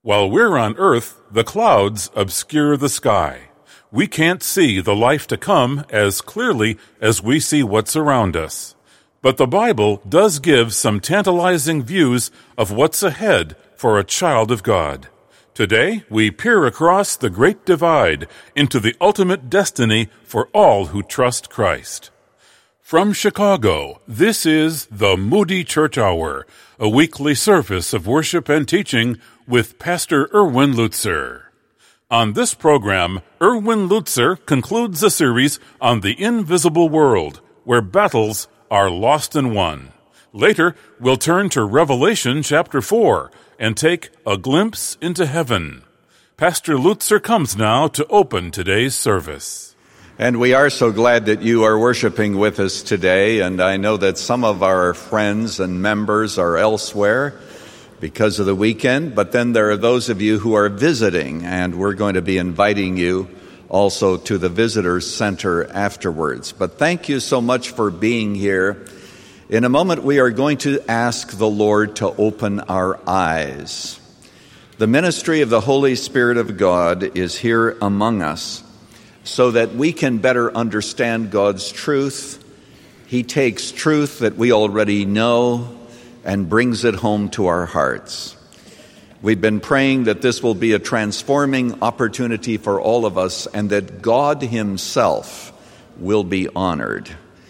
While we're on Earth, the clouds obscure the sky. We can't see the life to come as clearly as we see what's around us. But the Bible does give some tantalizing views of what's ahead for a child of God. Today, we peer across the great divide into the ultimate destiny for all who trust Christ. From Chicago, this is the Moody Church Hour, a weekly service of worship and teaching with Pastor Erwin Lutzer. On this program, Erwin Lutzer concludes a series on the invisible world, where battles are lost and won. Later, we'll turn to Revelation chapter 4 and take a glimpse into heaven. Pastor Lutzer comes now to open today's service. And we are so glad that you are worshiping with us today, and I know that some of our friends and members are elsewhere because of the weekend, but then there are those of you who are visiting, and we're going to be inviting you also to the Visitors Center afterwards. But thank you so much for being here. In a moment, we are going to ask the Lord to open our eyes. The ministry of the Holy Spirit of God is here among us, so that we can better understand God's truth. He takes truth that we already know and brings it home to our hearts. We've been praying that this will be a transforming opportunity for all of us and that God Himself will be honored.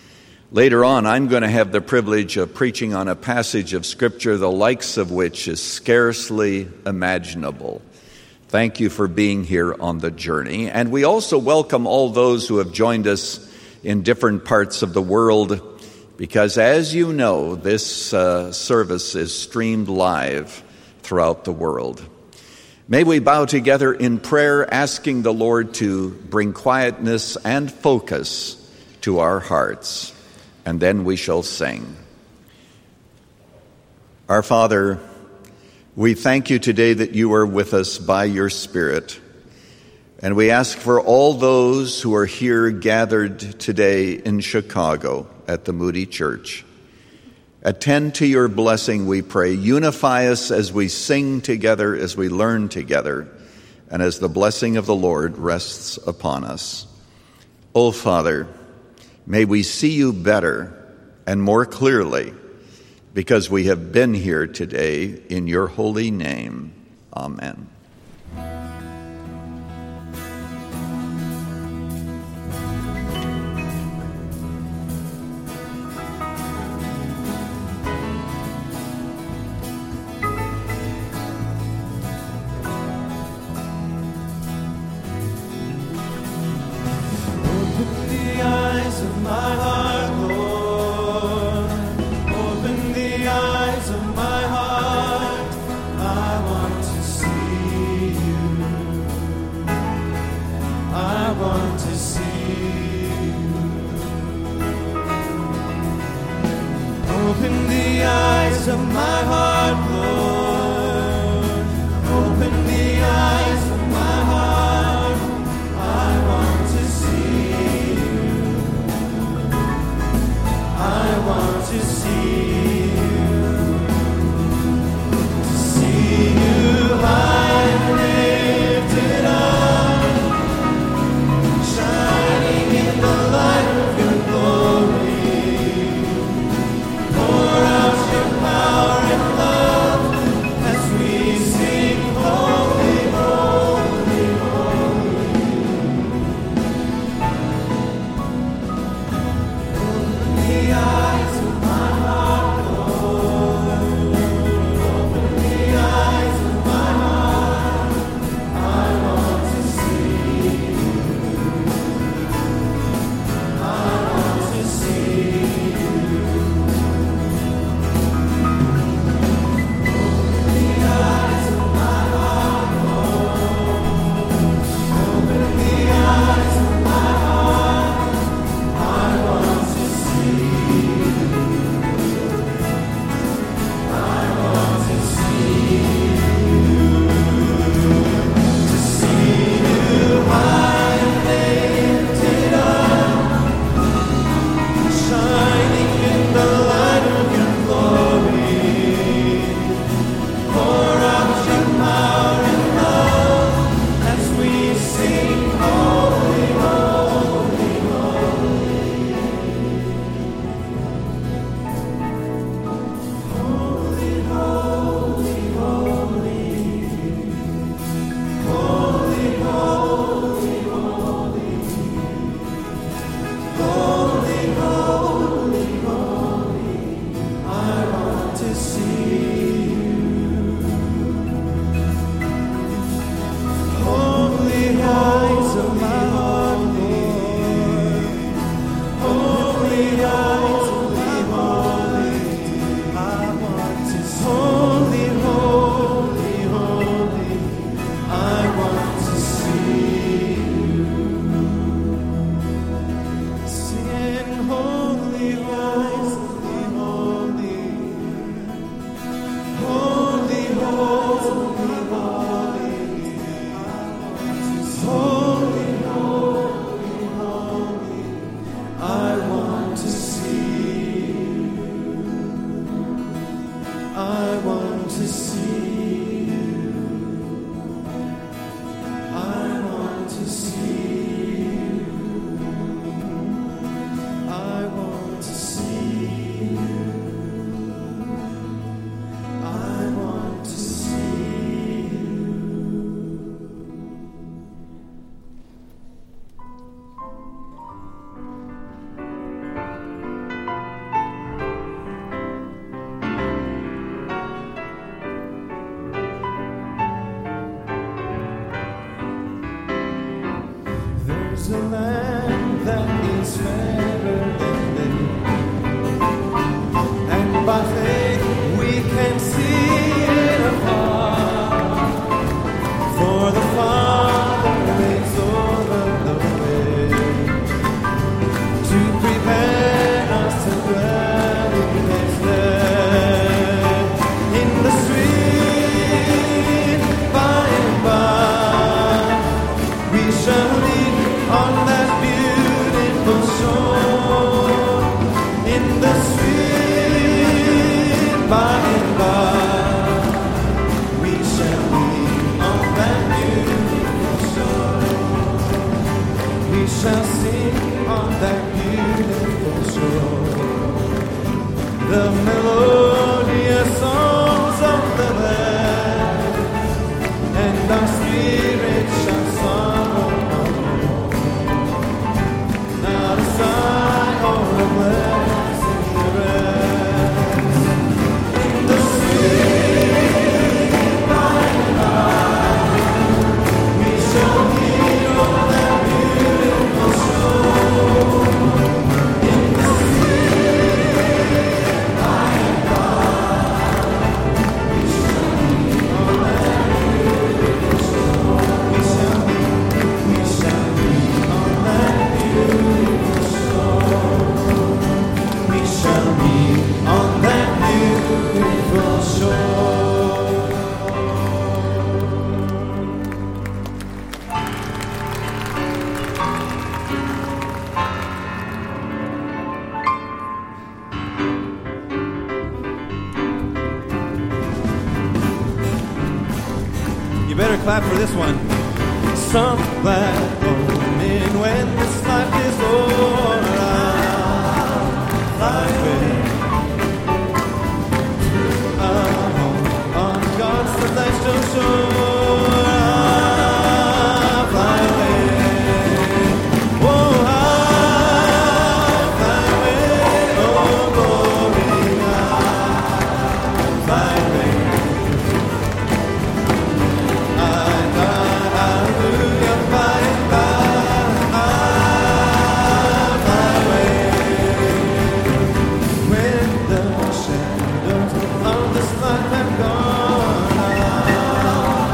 Later on, I'm going to have the privilege of preaching on a passage of Scripture the likes of which is scarcely imaginable. Thank you for being here on the journey. And we also welcome all those who have joined us in different parts of the world, because as you know, this service is streamed live throughout the world. May we bow together in prayer, asking the Lord to bring quietness and focus to our hearts, and then we shall sing. Our Father, we thank you today that you are with us by your Spirit, and we ask for all those who are here gathered today in Chicago at the Moody Church. Attend to your blessing, we pray. Unify us as we sing together, as we learn together, and as the blessing of the Lord rests upon us. O Father, may we see you better and more clearly, because we have been here today in your holy name. Amen. Open the eyes of my heart, Lord. Open the eyes of my heart. I want to see you. is a land that is fairer than day. And by faith we can see it afar, for the Father is over the way to prepare us to dwell in His land. In the sweet by and by, we shall meet on that beautiful shore. In the sweet by and by, we shall meet on that beautiful shore. We shall sing on that beautiful shore the melodious songs of the land, and our spirits shall sorrow no more. Not a sigh or a blessing the rest. In the sweet by and by, we shall meet on that beautiful shore. In the sweet by and by, we shall meet on that beautiful shore. We shall meet on that beautiful shore. We shall meet on that beautiful shore. You better clap for this one. Some glad moment when this life is o'er, I'll fly away to a home on God's celestial shore. I'll fly away. Oh, I'll fly away. Oh, glory, I'll fly away. Hallelujah, by and by, I'll fly away. When the shadows of this life have gone, I'll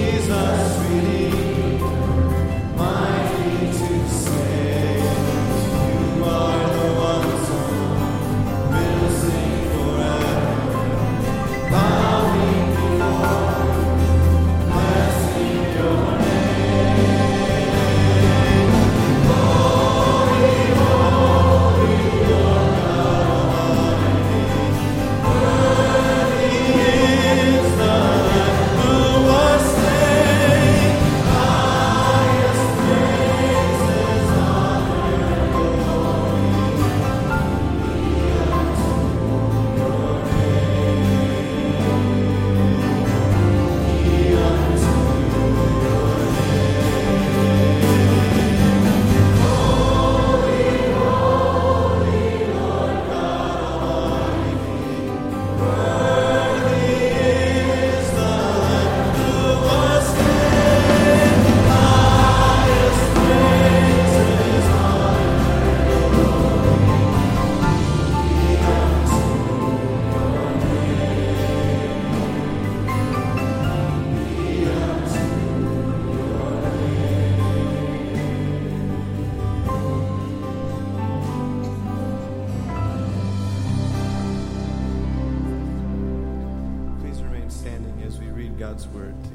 God's word today.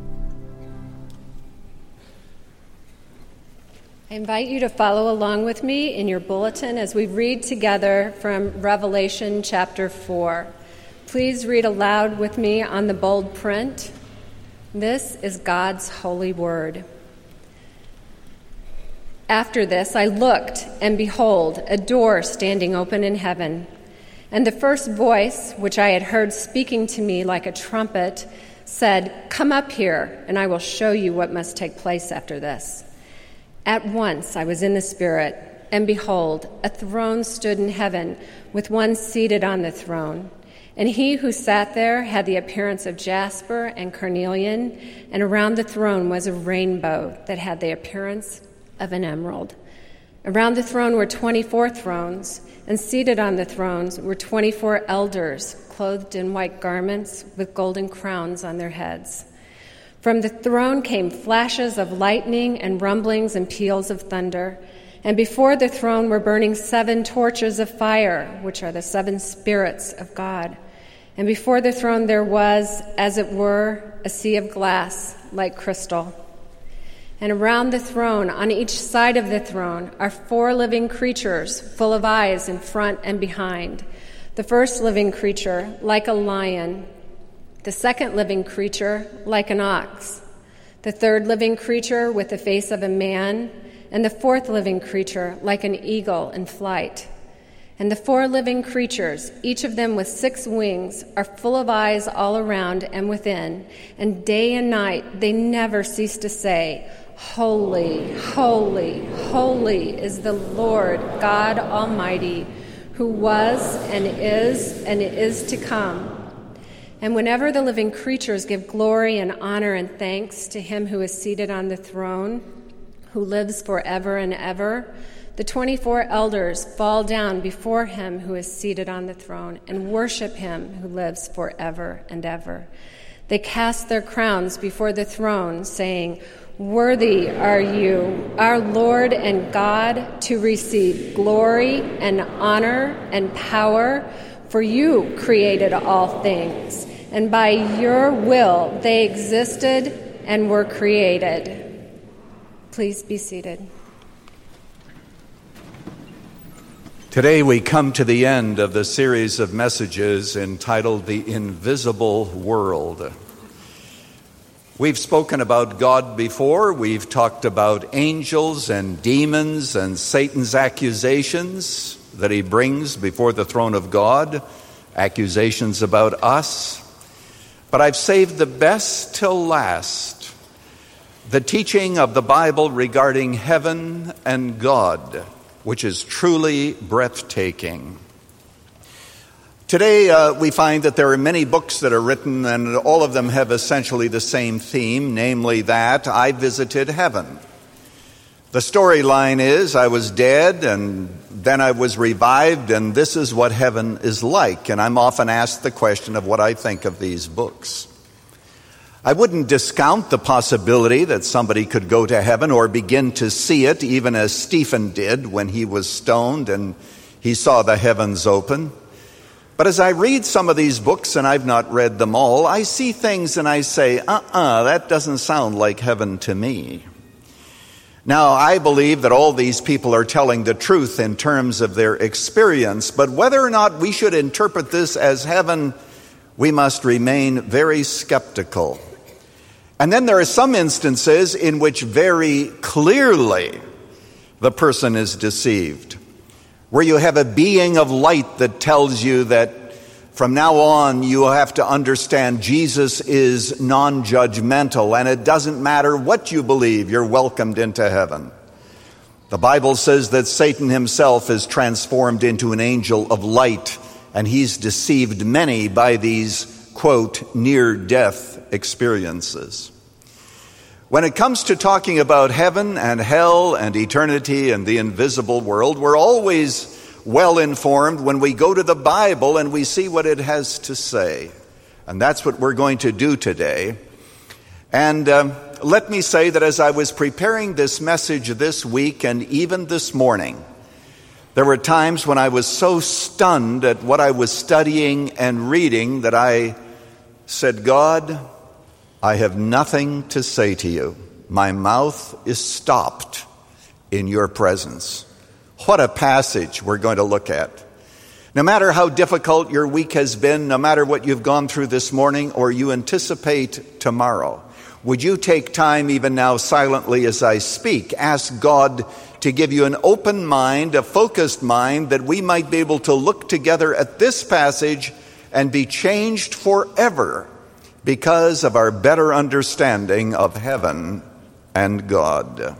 I invite you to follow along with me in your bulletin as we read together from Revelation chapter 4. Please read aloud with me on the bold print. This is God's holy word. After this, I looked, and behold, a door standing open in heaven. And the first voice, which I had heard speaking to me like a trumpet, said, "Come up here, and I will show you what must take place after this." At once I was in the Spirit, and behold, a throne stood in heaven, with one seated on the throne. And he who sat there had the appearance of jasper and carnelian, and around the throne was a rainbow that had the appearance of an emerald. Around the throne were 24 thrones, and seated on the thrones were 24 elders, clothed in white garments with golden crowns on their heads. From the throne came flashes of lightning and rumblings and peals of thunder. And before the throne were burning 7 torches of fire, which are the 7 spirits of God. And before the throne there was, as it were, a sea of glass like crystal. And around the throne, on each side of the throne, are 4 living creatures, full of eyes in front and behind. The first living creature, like a lion. The second living creature, like an ox. The third living creature, with the face of a man. And the fourth living creature, like an eagle in flight. And the 4 living creatures, each of them with 6 wings, are full of eyes all around and within. And day and night they never cease to say, "Holy, holy, holy is the Lord God Almighty, who was and is to come." And whenever the living creatures give glory and honor and thanks to him who is seated on the throne, who lives forever and ever, the 24 elders fall down before him who is seated on the throne and worship him who lives forever and ever. They cast their crowns before the throne, saying, "Worthy are you, our Lord and God, to receive glory and honor and power, for you created all things, and by your will they existed and were created." Please be seated. Today we come to the end of the series of messages entitled The Invisible World. We've spoken about God before. We've talked about angels and demons and Satan's accusations that he brings before the throne of God, accusations about us. But I've saved the best till last, the teaching of the Bible regarding heaven and God, which is truly breathtaking. Today, we find that there are many books that are written, and all of them have essentially the same theme, namely that I visited heaven. The storyline is I was dead, and then I was revived, and this is what heaven is like. And I'm often asked the question of what I think of these books. I wouldn't discount the possibility that somebody could go to heaven or begin to see it, even as Stephen did when he was stoned and he saw the heavens open. But as I read some of these books, and I've not read them all, I see things and I say, that doesn't sound like heaven to me. Now, I believe that all these people are telling the truth in terms of their experience, but whether or not we should interpret this as heaven, we must remain very skeptical. And then there are some instances in which very clearly the person is deceived, where you have a being of light that tells you that from now on you have to understand Jesus is non-judgmental, and it doesn't matter what you believe, you're welcomed into heaven. The Bible says that Satan himself is transformed into an angel of light, and he's deceived many by these, quote, near-death experiences. When it comes to talking about heaven and hell and eternity and the invisible world, we're always well informed when we go to the Bible and we see what it has to say. And that's what we're going to do today. And let me say that as I was preparing this message this week and even this morning, there were times when I was so stunned at what I was studying and reading that I said, God, I have nothing to say to you. My mouth is stopped in your presence. What a passage we're going to look at. No matter how difficult your week has been, no matter what you've gone through this morning or you anticipate tomorrow, would you take time even now silently as I speak, ask God to give you an open mind, a focused mind, that we might be able to look together at this passage and be changed forever because of our better understanding of heaven and God.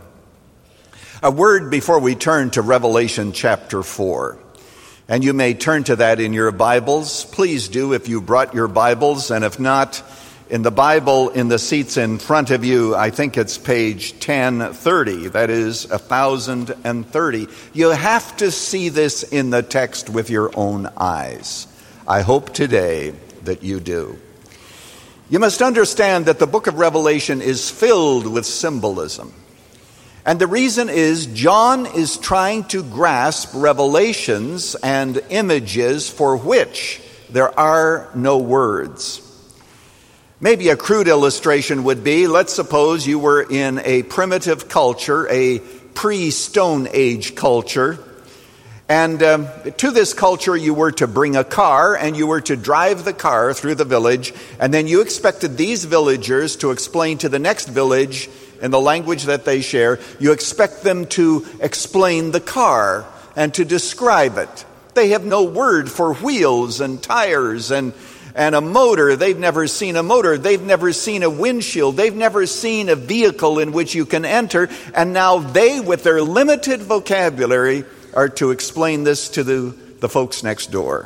A word before we turn to Revelation chapter 4. And you may turn to that in your Bibles. Please do if you brought your Bibles, and if not, in the Bible in the seats in front of you, I think it's page 1030. That is 1030. You have to see this in the text with your own eyes. I hope today that you do. You must understand that the book of Revelation is filled with symbolism. And the reason is John is trying to grasp revelations and images for which there are no words. Maybe a crude illustration would be, let's suppose you were in a primitive culture, a pre-Stone Age culture, and to this culture you were to bring a car and you were to drive the car through the village, and then you expected these villagers to explain to the next village in the language that they share. You expect them to explain the car and to describe it. They have no word for wheels and tires and a motor. They've never seen a motor. They've never seen a windshield. They've never seen a vehicle in which you can enter. And now they, with their limited vocabulary, are to explain this to the folks next door.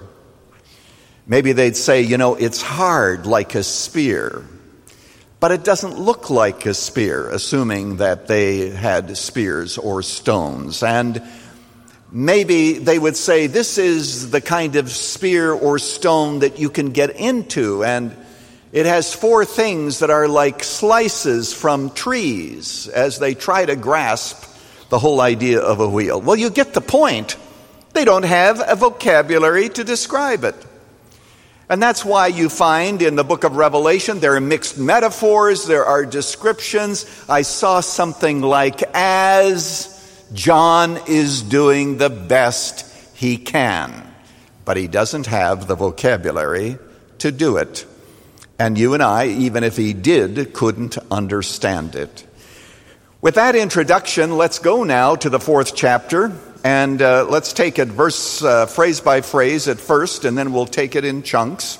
Maybe they'd say, it's hard like a spear, but it doesn't look like a spear, assuming that they had spears or stones. And maybe they would say, this is the kind of spear or stone that you can get into, and it has 4 things that are like slices from trees, as they try to grasp the whole idea of a wheel. Well, you get the point. They don't have a vocabulary to describe it. And that's why you find in the book of Revelation there are mixed metaphors, there are descriptions. I saw something like, as John is doing the best he can, but he doesn't have the vocabulary to do it. And you and I, even if he did, couldn't understand it. With that introduction, let's go now to the 4th chapter, and let's take it phrase by phrase at first, and then we'll take it in chunks.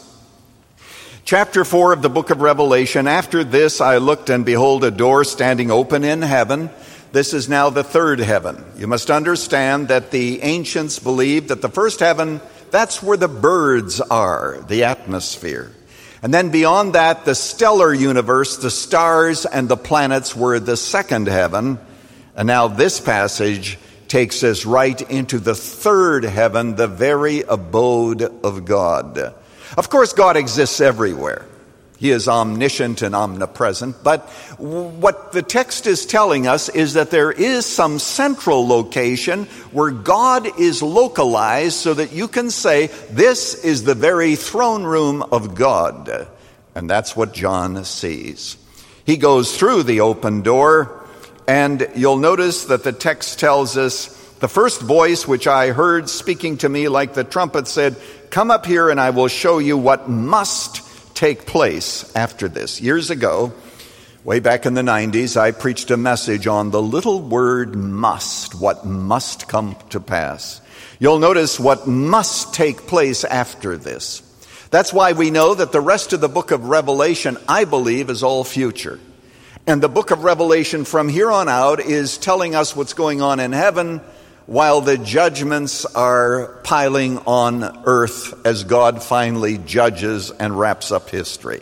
Chapter 4 of the book of Revelation. After this I looked, and behold, a door standing open in heaven. This is now the 3rd heaven. You must understand that the ancients believed that the 1st heaven, that's where the birds are, the atmosphere. And then beyond that, the stellar universe, the stars and the planets were the 2nd heaven. And now this passage takes us right into the 3rd heaven, the very abode of God. Of course, God exists everywhere. He is omniscient and omnipresent. But what the text is telling us is that there is some central location where God is localized so that you can say, this is the very throne room of God. And that's what John sees. He goes through the open door, and you'll notice that the text tells us, the first voice which I heard speaking to me like the trumpet said, come up here and I will show you what must take place after this. Years ago, way back in the 90s, I preached a message on the little word must, what must come to pass. You'll notice what must take place after this. That's why we know that the rest of the book of Revelation, I believe, is all future. And the book of Revelation from here on out is telling us what's going on in heaven while the judgments are piling on earth as God finally judges and wraps up history.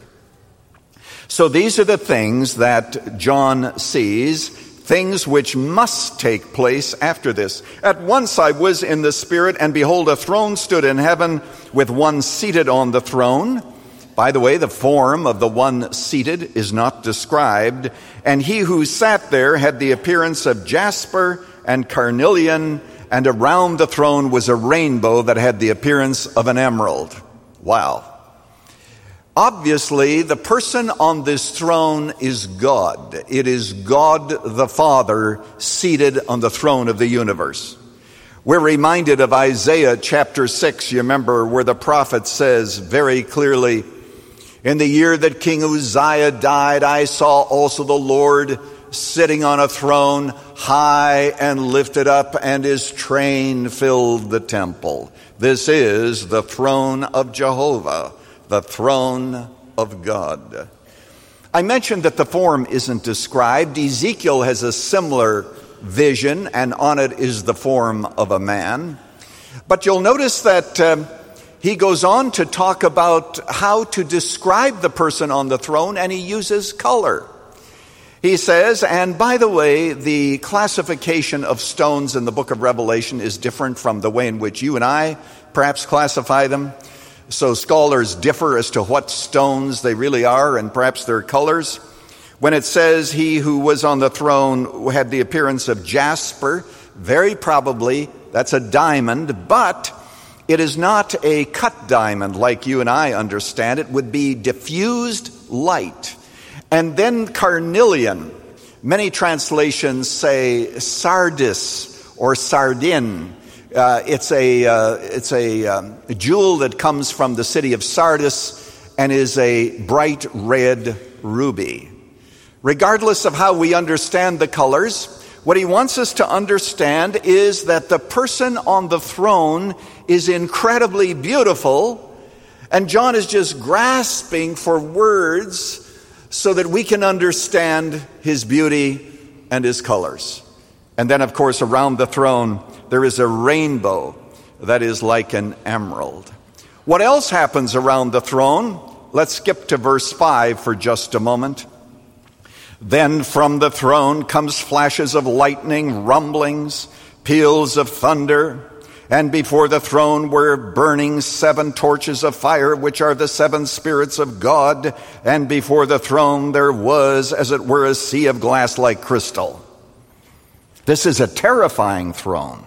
So these are the things that John sees, things which must take place after this. At once I was in the Spirit, and behold, a throne stood in heaven with one seated on the throne. By the way, the form of the one seated is not described. And he who sat there had the appearance of jasper and carnelian, and around the throne was a rainbow that had the appearance of an emerald. Wow. Obviously, the person on this throne is God. It is God the Father seated on the throne of the universe. We're reminded of Isaiah chapter 6, you remember, where the prophet says very clearly, in the year that King Uzziah died, I saw also the Lord sitting on a throne, high and lifted up, and his train filled the temple. This is the throne of Jehovah, the throne of God. I mentioned that the form isn't described. Ezekiel has a similar vision, and on it is the form of a man. But you'll notice that he goes on to talk about how to describe the person on the throne, and he uses color. He says, and by the way, the classification of stones in the book of Revelation is different from the way in which you and I perhaps classify them. So scholars differ as to what stones they really are and perhaps their colors. When it says he who was on the throne had the appearance of jasper, very probably that's a diamond, but it is not a cut diamond like you and I understand it. It would be diffused light. And then carnelian. Many translations say sardis or sardine. It's a jewel that comes from the city of Sardis and is a bright red ruby. Regardless of how we understand the colors, what he wants us to understand is that the person on the throne is incredibly beautiful, and John is just grasping for words so that we can understand his beauty and his colors. And then, of course, around the throne, there is a rainbow that is like an emerald. What else happens around the throne? Let's skip to verse 5 for just a moment. Then from the throne comes flashes of lightning, rumblings, peals of thunder. And before the throne were burning 7 torches of fire, which are the 7 spirits of God. And before the throne there was, as it were, a sea of glass like crystal. This is a terrifying throne.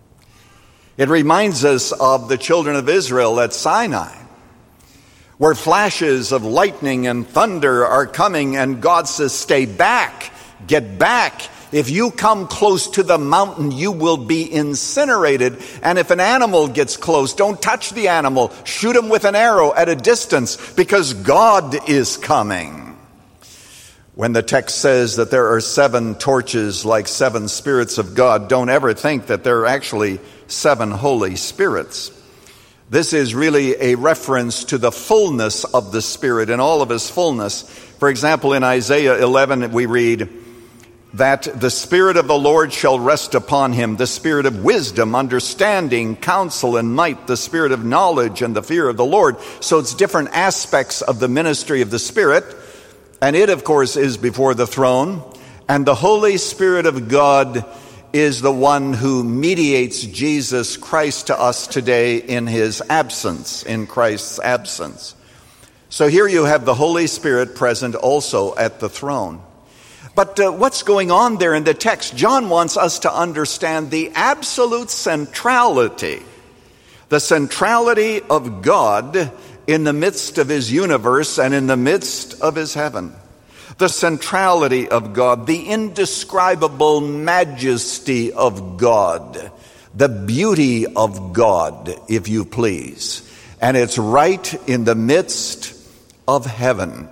It reminds us of the children of Israel at Sinai, where flashes of lightning and thunder are coming, and God says, stay back, get back. If you come close to the mountain, you will be incinerated. And if an animal gets close, don't touch the animal. Shoot him with an arrow at a distance, because God is coming. When the text says that there are 7 torches like 7 spirits of God, don't ever think that there are actually 7 Holy Spirits. This is really a reference to the fullness of the Spirit in all of his fullness. For example, in Isaiah 11, we read that the Spirit of the Lord shall rest upon him, the Spirit of wisdom, understanding, counsel, and might, the Spirit of knowledge and the fear of the Lord. So it's different aspects of the ministry of the Spirit. And it, of course, is before the throne. And the Holy Spirit of God is the one who mediates Jesus Christ to us today in his absence, in Christ's absence. So here you have the Holy Spirit present also at the throne. But what's going on there in the text? John wants us to understand the absolute centrality, the centrality of God in the midst of his universe and in the midst of his heaven. The centrality of God, the indescribable majesty of God, the beauty of God, if you please. And it's right in the midst of heaven.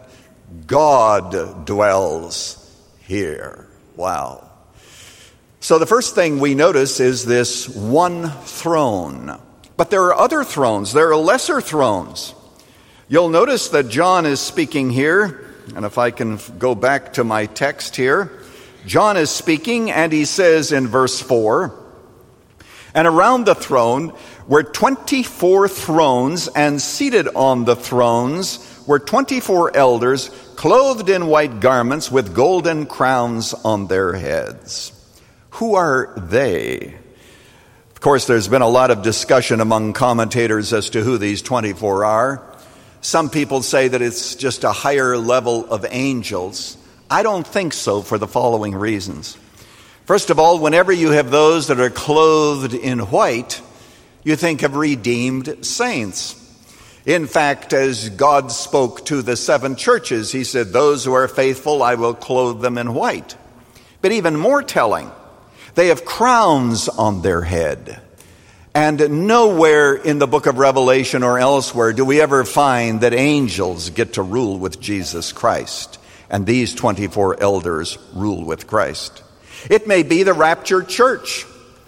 God dwells here. Wow. So the first thing we notice is this one throne. But there are other thrones. There are lesser thrones. You'll notice that John is speaking here, and if I can go back to my text here, John is speaking, and he says in verse 4, "And around the throne were 24 thrones, and seated on the thrones were 24 elders, clothed in white garments with golden crowns on their heads." Who are they? Of course, there's been a lot of discussion among commentators as to who these 24 are. Some people say that it's just a higher level of angels. I don't think so for the following reasons. First of all, whenever you have those that are clothed in white, you think of redeemed saints. In fact, as God spoke to the 7 churches, he said, "Those who are faithful, I will clothe them in white." But even more telling, they have crowns on their head. And nowhere in the book of Revelation or elsewhere do we ever find that angels get to rule with Jesus Christ. And these 24 elders rule with Christ. It may be the raptured church.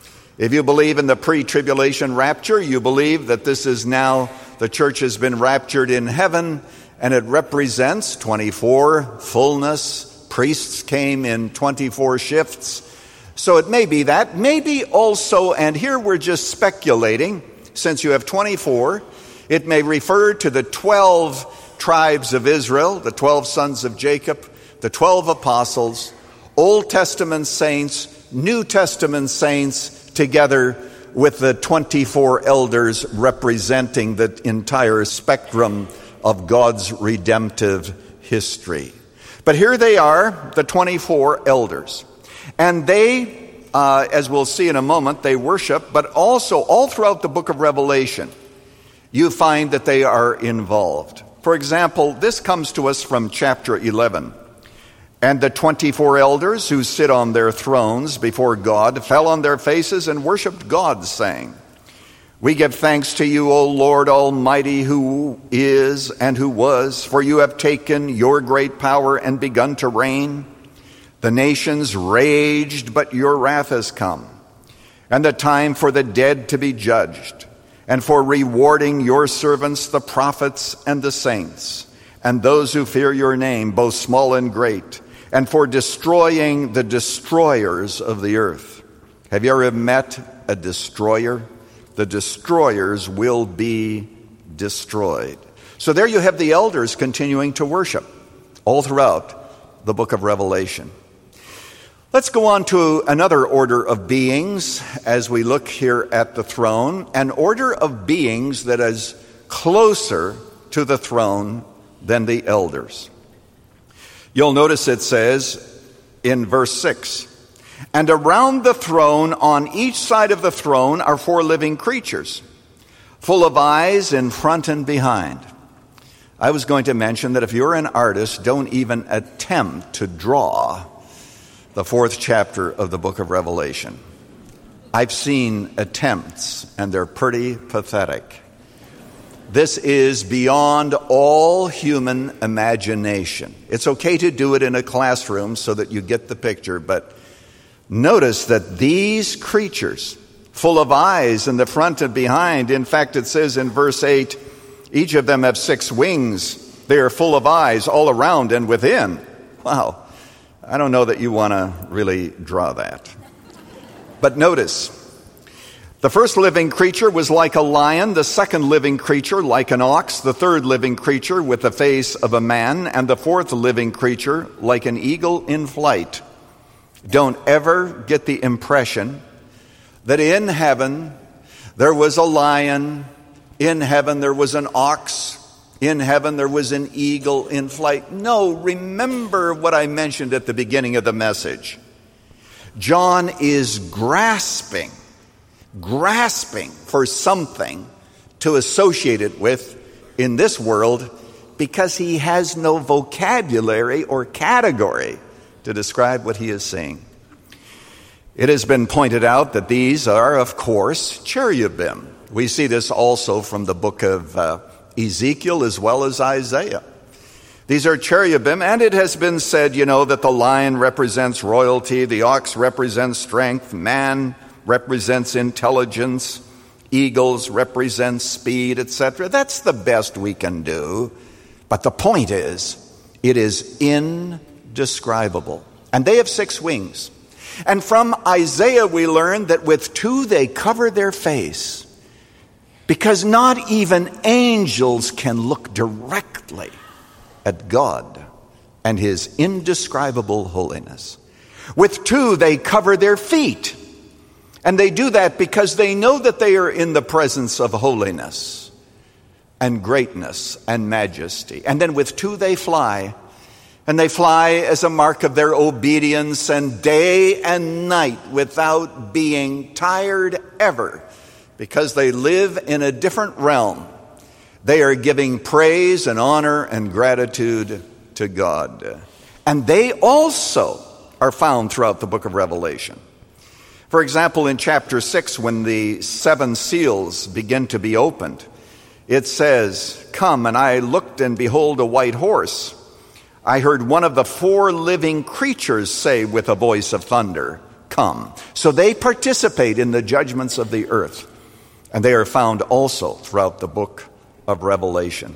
If you believe in the pre-tribulation rapture, you believe that this is now, the church has been raptured in heaven, and it represents 24 fullness. Priests came in 24 shifts. So it may be that. Maybe also, and here we're just speculating, since you have 24, it may refer to the 12 tribes of Israel, the 12 sons of Jacob, the 12 apostles, Old Testament saints, New Testament saints, together with the 24 elders representing the entire spectrum of God's redemptive history. But here they are, the 24 elders. And they, as we'll see in a moment, they worship, but also all throughout the book of Revelation, you find that they are involved. For example, this comes to us from chapter 11. "And the 24 elders who sit on their thrones before God fell on their faces and worshiped God, saying, 'We give thanks to you, O Lord Almighty, who is and who was, for you have taken your great power and begun to reign. The nations raged, but your wrath has come, and the time for the dead to be judged, and for rewarding your servants, the prophets and the saints, and those who fear your name, both small and great, and for destroying the destroyers of the earth.'" Have you ever met a destroyer? The destroyers will be destroyed. So there you have the elders continuing to worship all throughout the book of Revelation. Let's go on to another order of beings as we look here at the throne, an order of beings that is closer to the throne than the elders. You'll notice it says in verse 6, "And around the throne, on each side of the throne, are 4 living creatures, full of eyes in front and behind." I was going to mention that if you're an artist, don't even attempt to draw the 4th chapter of the book of Revelation. I've seen attempts, and they're pretty pathetic. This is beyond all human imagination. It's okay to do it in a classroom so that you get the picture, but notice that these creatures, full of eyes in the front and behind, in fact it says in verse 8, each of them have 6 wings. They are full of eyes all around and within. Wow. I don't know that you want to really draw that. But notice, the first living creature was like a lion, the second living creature like an ox, the third living creature with the face of a man, and the fourth living creature like an eagle in flight. Don't ever get the impression that in heaven there was a lion, in heaven there was an ox, In heaven there was an eagle in flight. No, remember what I mentioned at the beginning of the message. John is grasping for something to associate it with in this world because he has no vocabulary or category to describe what he is seeing. It has been pointed out that these are, of course, cherubim. We see this also from the book of Ezekiel as well as Isaiah. These are cherubim, and it has been said, that the lion represents royalty, the ox represents strength, man represents intelligence, eagles represent speed, etc. That's the best we can do. But the point is, it is indescribable. And they have 6 wings. And from Isaiah we learn that with 2 they cover their face, because not even angels can look directly at God and his indescribable holiness. With 2 they cover their feet. And they do that because they know that they are in the presence of holiness and greatness and majesty. And then with 2 they fly. And they fly as a mark of their obedience, and day and night without being tired ever, because they live in a different realm. They are giving praise and honor and gratitude to God. And they also are found throughout the book of Revelation. For example, in chapter 6, when the 7 seals begin to be opened, it says, "Come, and I looked, and behold, a white horse. I heard one of the 4 living creatures say with a voice of thunder, 'Come.'" So they participate in the judgments of the earth, and they are found also throughout the book of Revelation.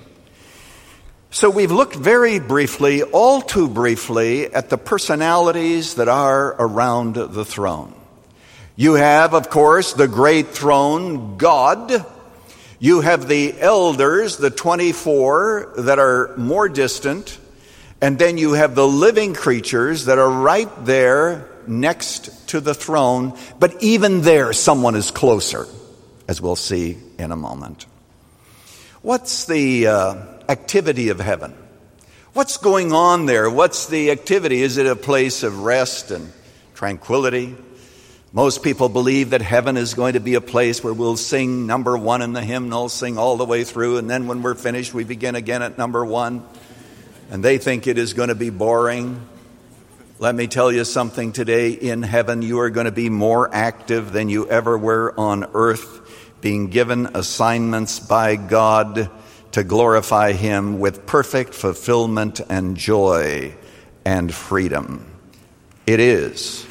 So we've looked very briefly, all too briefly, at the personalities that are around the throne. You have, of course, the great throne, God. You have the elders, the 24, that are more distant. And then you have the living creatures that are right there next to the throne. But even there, someone is closer, as we'll see in a moment. What's the activity of heaven? What's going on there? What's the activity? Is it a place of rest and tranquility? Most people believe that heaven is going to be a place where we'll sing number 1 in the hymnal, sing all the way through, and then when we're finished, we begin again at number 1. And they think it is going to be boring. Let me tell you something today. In heaven, you are going to be more active than you ever were on earth, being given assignments by God to glorify him with perfect fulfillment and joy and freedom. It is.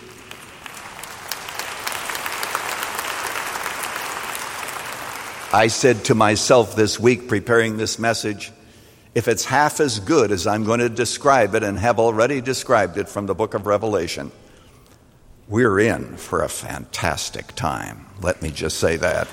I said to myself this week, preparing this message, if it's half as good as I'm going to describe it, and have already described it from the book of Revelation, we're in for a fantastic time. Let me just say that.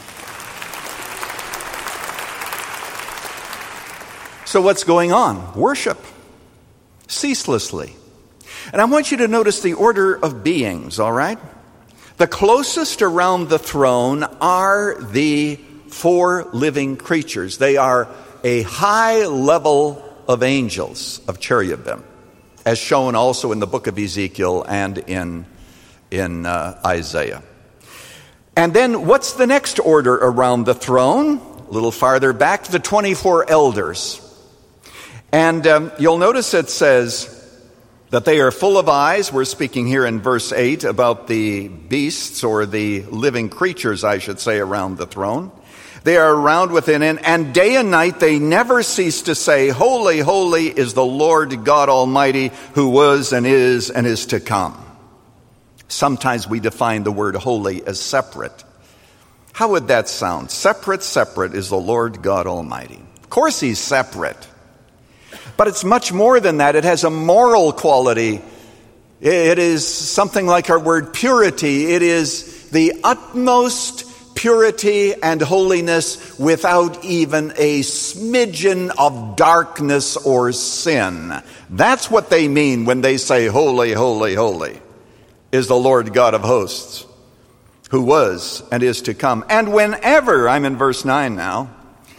So what's going on? Worship, ceaselessly. And I want you to notice the order of beings, all right? The closest around the throne are the 4 living creatures. They are a high level of angels, of cherubim, as shown also in the book of Ezekiel and in Isaiah. And then what's the next order around the throne? A little farther back, the 24 elders. And you'll notice it says that they are full of eyes. We're speaking here in verse 8 about the beasts, or the living creatures, I should say, around the throne. They are around within it, and day and night they never cease to say, "Holy, holy is the Lord God Almighty, who was and is to come." Sometimes we define the word holy as separate. How would that sound? Separate is the Lord God Almighty. Of course he's separate. But it's much more than that. It has a moral quality. It is something like our word purity. It is the utmost purity and holiness without even a smidgen of darkness or sin. That's what they mean when they say, "Holy, holy, holy is the Lord God of hosts, who was and is to come." And whenever, I'm in verse 9 now,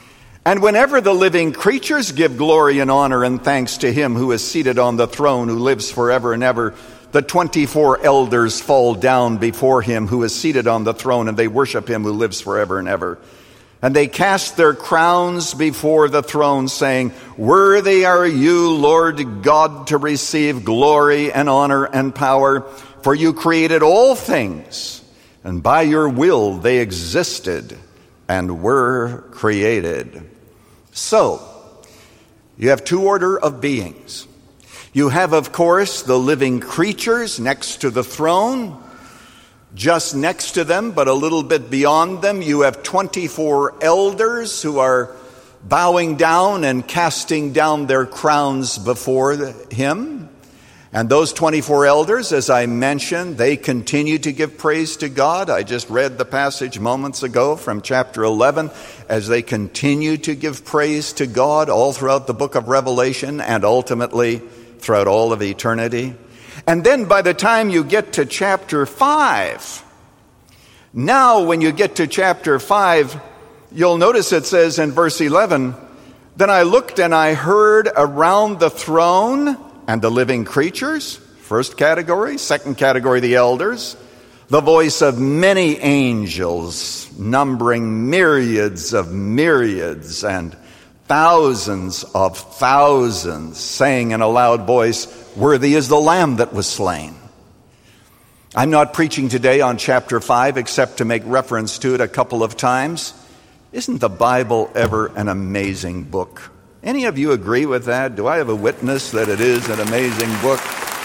And whenever the living creatures give glory and honor and thanks to him who is seated on the throne, who lives forever and ever, the 24 elders fall down before him who is seated on the throne, and they worship him who lives forever and ever. And they cast their crowns before the throne, saying, "Worthy are you, Lord God, to receive glory and honor and power, for you created all things, and by your will they existed and were created." So, you have two order of beings. You have, of course, the living creatures next to the throne. Just next to them, but a little bit beyond them, you have 24 elders who are bowing down and casting down their crowns before him. And those 24 elders, as I mentioned, they continue to give praise to God. I just read the passage moments ago from chapter 11, as they continue to give praise to God all throughout the book of Revelation and ultimately throughout all of eternity. And then by the time you get to chapter 5, now when you get to chapter 5, you'll notice it says in verse 11, "Then I looked and I heard around the throne and the living creatures," first category, second category, the elders, "the voice of many angels, numbering myriads of myriads and thousands of thousands, saying in a loud voice, 'Worthy is the Lamb that was slain.'" I'm not preaching today on chapter 5 except to make reference to it a couple of times. Isn't the Bible ever an amazing book? Any of you agree with that? Do I have a witness that it is an amazing book?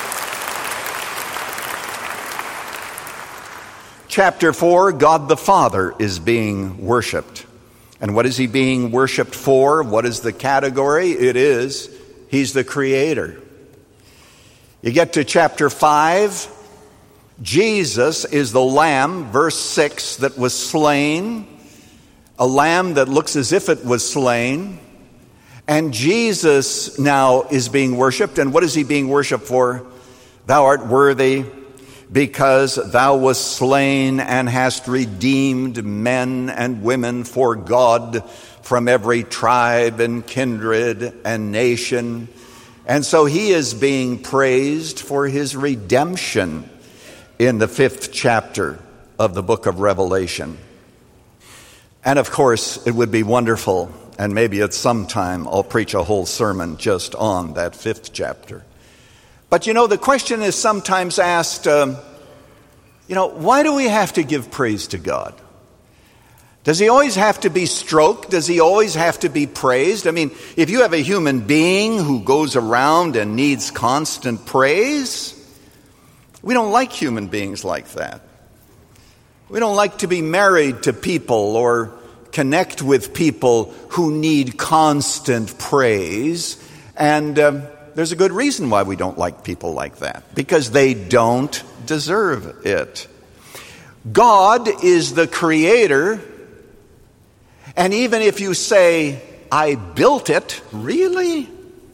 Chapter 4, God the Father is being worshiped. And what is he being worshiped for? What is the category? It is, he's the creator. You get to chapter 5, Jesus is the lamb, verse 6, that was slain. A lamb that looks as if it was slain. And Jesus now is being worshiped. And what is he being worshiped for? "Thou art worthy, because thou wast slain and hast redeemed men and women for God from every tribe and kindred and nation." And so he is being praised for his redemption in the 5th chapter of the book of Revelation. And of course, it would be wonderful, and maybe at some time I'll preach a whole sermon just on that 5th chapter. But you know, the question is sometimes asked, why do we have to give praise to God? Does he always have to be stroked? Does he always have to be praised? I mean, if you have a human being who goes around and needs constant praise, we don't like human beings like that. We don't like to be married to people or connect with people who need constant praise. And there's a good reason why we don't like people like that, because they don't deserve it. God is the creator, and even if you say, "I built it," really?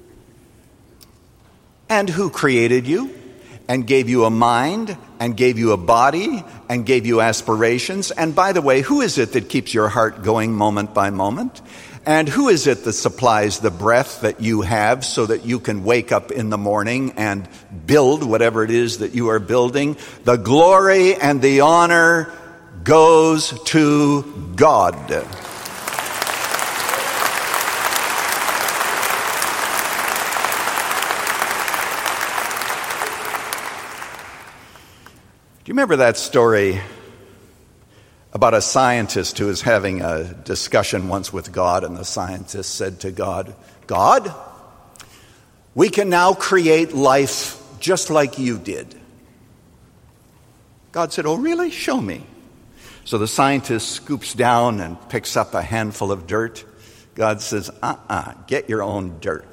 And who created you and gave you a mind and gave you a body and gave you aspirations? And by the way, who is it that keeps your heart going moment by moment? And who is it that supplies the breath that you have so that you can wake up in the morning and build whatever it is that you are building? The glory and the honor goes to God. Do you remember that story about a scientist who was having a discussion once with God, and the scientist said to God, "God, we can now create life just like you did." God said, "Oh, really? Show me." So the scientist scoops down and picks up a handful of dirt. God says, get your own dirt.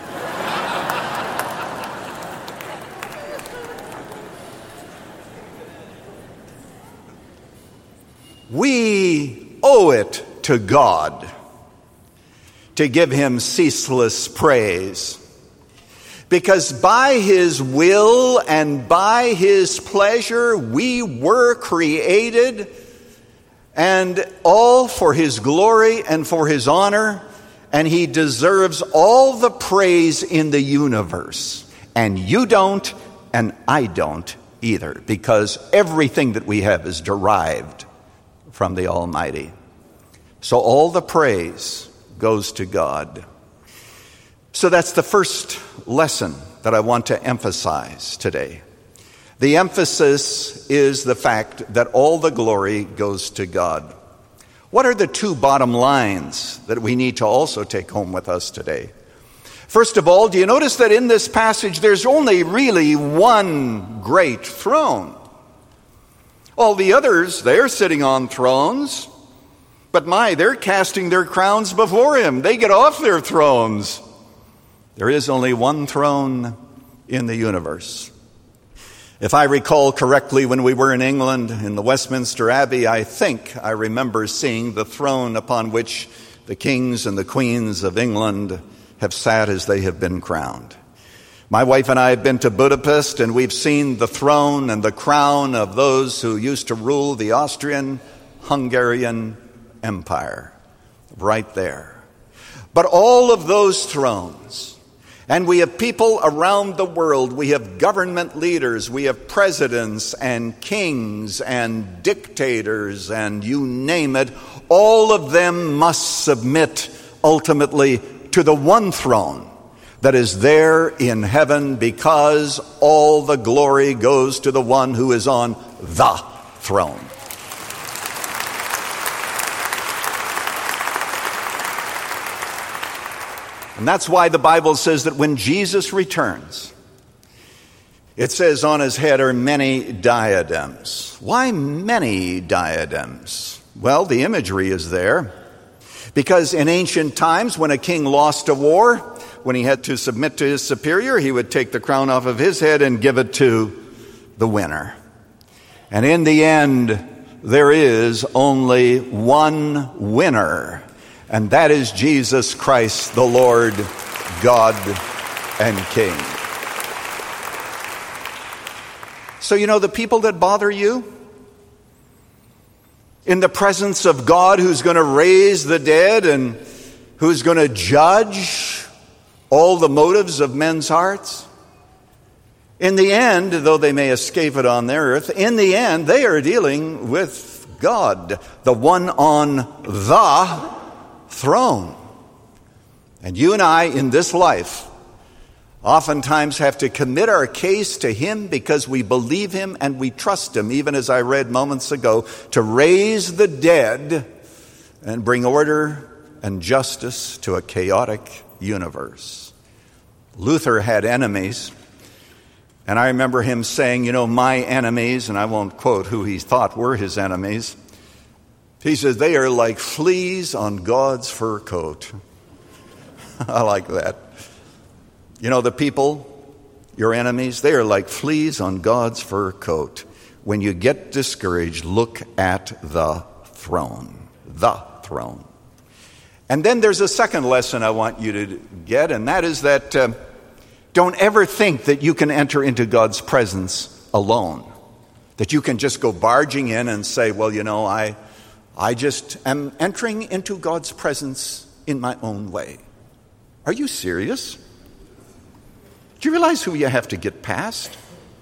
We owe it to God to give him ceaseless praise, because by his will and by his pleasure we were created, and all for his glory and for his honor. and he deserves all the praise in the universe. And you don't, and I don't either, because everything that we have is derived from the Almighty. So all the praise goes to God. So that's the first lesson that I want to emphasize today. The emphasis is the fact that all the glory goes to God. What are the two bottom lines that we need to also take home with us today? First of all, do you notice that in this passage there's only really one great throne? All the others, they're sitting on thrones, but they're casting their crowns before him. They get off their thrones. There is only one throne in the universe. If I recall correctly, when we were in England in the Westminster Abbey, I think I remember seeing the throne upon which the kings and the queens of England have sat as they have been crowned. My wife and I have been to Budapest, and we've seen the throne and the crown of those who used to rule the Austrian-Hungarian Empire right there. But all of those thrones, and we have people around the world, we have government leaders, we have presidents and kings and dictators and you name it, all of them must submit ultimately to the one throne that is there in heaven, because all the glory goes to the one who is on the throne. And that's why the Bible says that when Jesus returns, it says on his head are many diadems. Why many diadems? Well, the imagery is there. Because in ancient times, when a king lost a war, when he had to submit to his superior, he would take the crown off of his head and give it to the winner. And in the end, there is only one winner. And that is Jesus Christ, the Lord, God, and King. So you know the people that bother you? In the presence of God, who's going to raise the dead and who's going to judge all the motives of men's hearts? In the end, though they may escape it on their earth, in the end, they are dealing with God, the one on the throne. And you and I in this life oftentimes have to commit our case to him because we believe him and we trust him, even as I read moments ago, to raise the dead and bring order and justice to a chaotic universe. Luther had enemies, and I remember him saying, my enemies, and I won't quote who he thought were his enemies, he says, they are like fleas on God's fur coat. I like that. The people, your enemies, they are like fleas on God's fur coat. When you get discouraged, look at the throne. The throne. And then there's a second lesson I want you to get, and that is that don't ever think that you can enter into God's presence alone. That you can just go barging in and say, well, I just am entering into God's presence in my own way. Are you serious? Do you realize who you have to get past?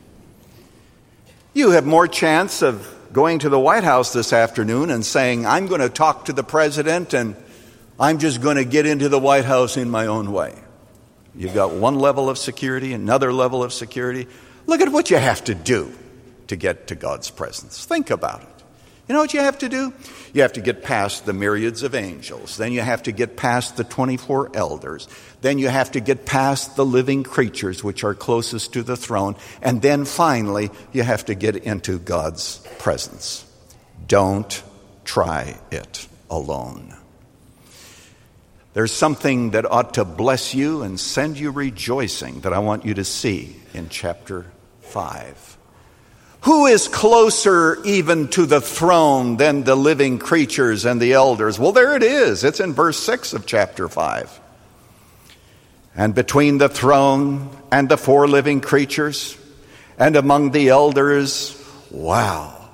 You have more chance of going to the White House this afternoon and saying, I'm going to talk to the president and I'm just going to get into the White House in my own way. You've got one level of security, another level of security. Look at what you have to do to get to God's presence. Think about it. You know what you have to do? You have to get past the myriads of angels. Then you have to get past the 24 elders. Then you have to get past the living creatures which are closest to the throne. And then finally, you have to get into God's presence. Don't try it alone. There's something that ought to bless you and send you rejoicing that I want you to see in chapter 5. Who is closer even to the throne than the living creatures and the elders? Well, there it is. It's in verse 6 of chapter 5. And between the throne and the 4 living creatures and among the elders, wow,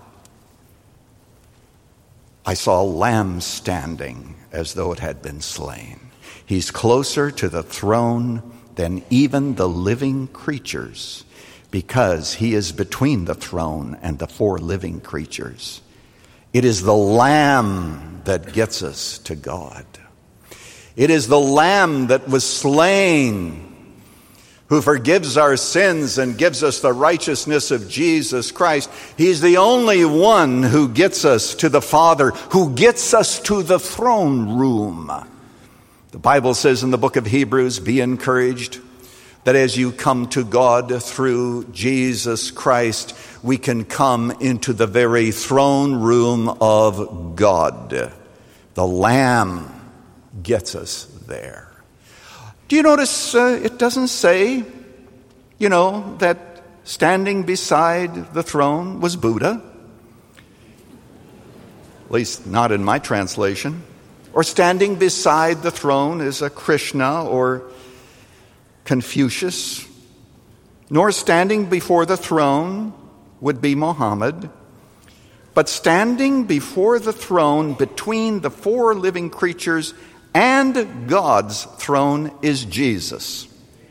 I saw a lamb standing as though it had been slain. He's closer to the throne than even the living creatures, because he is between the throne and the 4 living creatures. It is the Lamb that gets us to God. It is the Lamb that was slain, who forgives our sins and gives us the righteousness of Jesus Christ. He's the only one who gets us to the Father, who gets us to the throne room. The Bible says in the book of Hebrews, be encouraged that as you come to God through Jesus Christ, we can come into the very throne room of God. The Lamb gets us there. Do you notice it doesn't say, that standing beside the throne was Buddha? At least not in my translation. Or standing beside the throne is a Krishna or Confucius. Nor standing before the throne would be Muhammad. But standing before the throne between the 4 living creatures and God's throne is Jesus.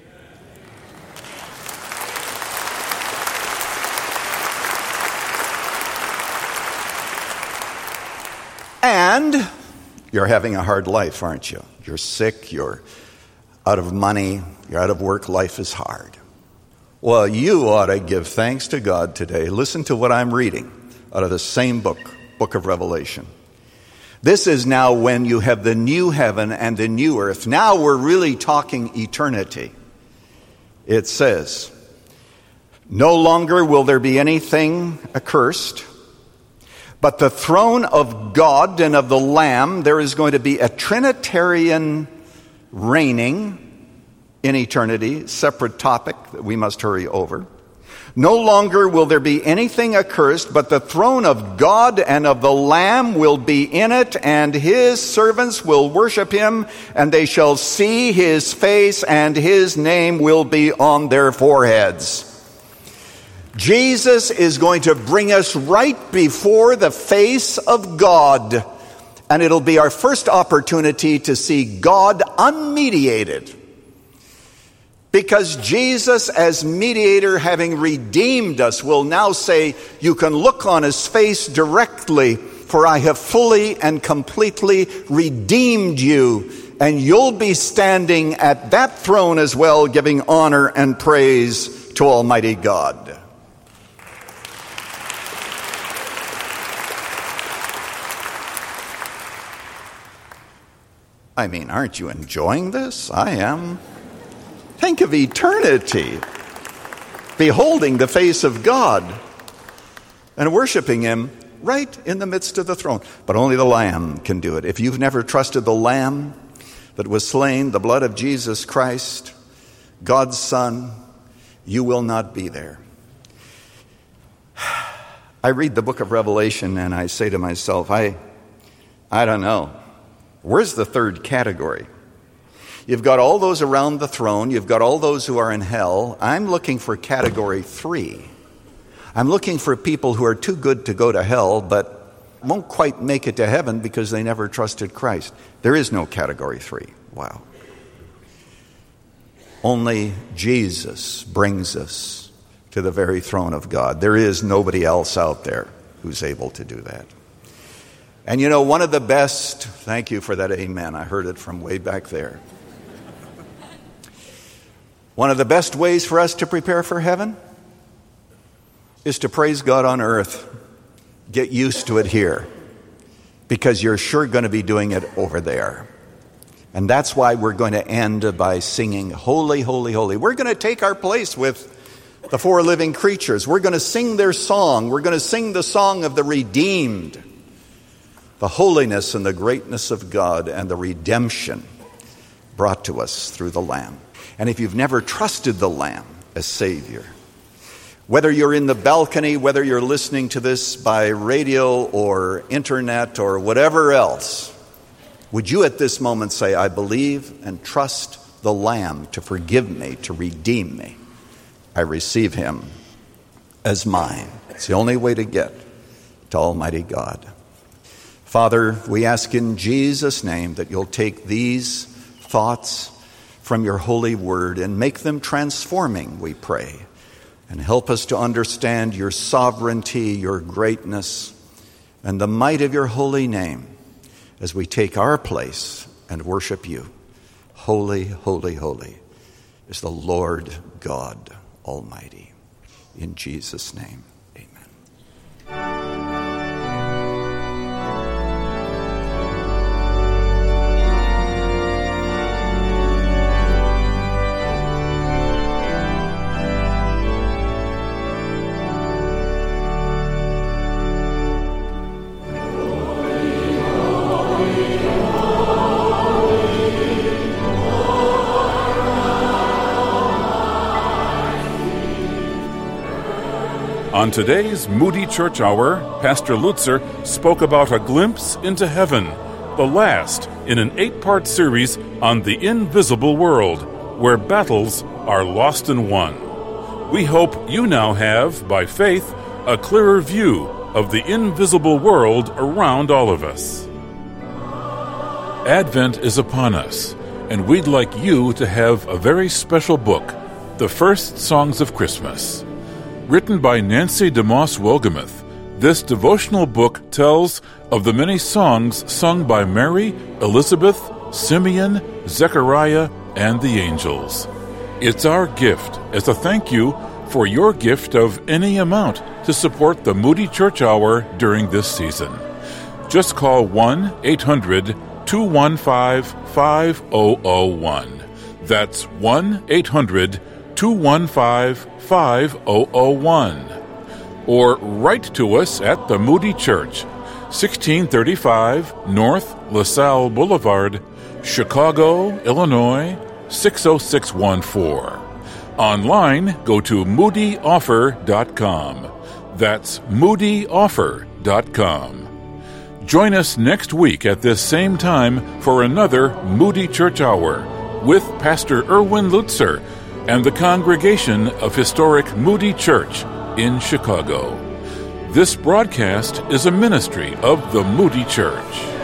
And you're having a hard life, aren't you? You're sick, you're out of money, you're out of work, life is hard. Well, you ought to give thanks to God today. Listen to what I'm reading out of the same book of Revelation. This is now when you have the new heaven and the new earth. Now we're really talking eternity. It says, no longer will there be anything accursed, but the throne of God and of the Lamb, there is going to be a Trinitarian reigning in eternity, separate topic that we must hurry over. No longer will there be anything accursed, but the throne of God and of the Lamb will be in it, and his servants will worship him, and they shall see his face, and his name will be on their foreheads. Jesus is going to bring us right before the face of God, and it'll be our first opportunity to see God unmediated. Because Jesus, as mediator, having redeemed us, will now say, you can look on his face directly, for I have fully and completely redeemed you. And you'll be standing at that throne as well, giving honor and praise to Almighty God. I mean, aren't you enjoying this? I am. Think of eternity, beholding the face of God and worshiping him right in the midst of the throne. But only the Lamb can do it. If you've never trusted the Lamb that was slain, the blood of Jesus Christ, God's Son, you will not be there. I read the book of Revelation and I say to myself, I don't know. Where's the third category? You've got all those around the throne. You've got all those who are in hell. I'm looking for category 3. I'm looking for people who are too good to go to hell, but won't quite make it to heaven because they never trusted Christ. There is no category 3. Wow. Only Jesus brings us to the very throne of God. There is nobody else out there who's able to do that. And you know, one of the best, thank you for that amen. I heard it from way back there. One of the best ways for us to prepare for heaven is to praise God on earth. Get used to it here, because you're sure going to be doing it over there. And that's why we're going to end by singing, Holy, Holy, Holy. We're going to take our place with the 4 living creatures. We're going to sing their song. We're going to sing the song of the redeemed, the holiness and the greatness of God and the redemption brought to us through the Lamb. And if you've never trusted the Lamb as Savior, whether you're in the balcony, whether you're listening to this by radio or internet or whatever else, would you at this moment say, I believe and trust the Lamb to forgive me, to redeem me. I receive him as mine. It's the only way to get to Almighty God. Father, we ask in Jesus' name that you'll take these thoughts from your holy word and make them transforming, we pray. And help us to understand your sovereignty, your greatness, and the might of your holy name as we take our place and worship you. Holy, holy, holy is the Lord God Almighty. In Jesus' name, amen. On today's Moody Church Hour, Pastor Lutzer spoke about a glimpse into heaven, the last in an 8-part series on the invisible world, where battles are lost and won. We hope you now have, by faith, a clearer view of the invisible world around all of us. Advent is upon us, and we'd like you to have a very special book, The First Songs of Christmas. Written by Nancy DeMoss Wolgemuth, this devotional book tells of the many songs sung by Mary, Elizabeth, Simeon, Zechariah, and the angels. It's our gift as a thank you for your gift of any amount to support the Moody Church Hour during this season. Just call 1-800-215-5001. That's 1-800-215-5001. Or write to us at the Moody Church, 1635 North LaSalle Boulevard, Chicago, Illinois, 60614. Online, go to moodyoffer.com. That's moodyoffer.com. Join us next week at this same time for another Moody Church Hour with Pastor Erwin Lutzer and the congregation of historic Moody Church in Chicago. This broadcast is a ministry of the Moody Church.